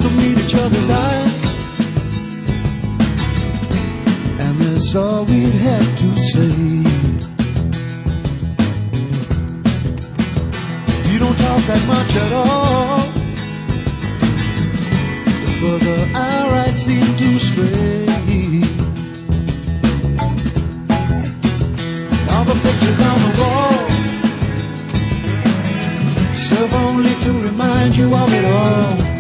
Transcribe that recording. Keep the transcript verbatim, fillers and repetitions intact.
to meet each other's eyes, and that's all we'd have to say. You don't talk that much at all, but the eyes seem to stray. All the pictures on the wall serve only to remind you of it all.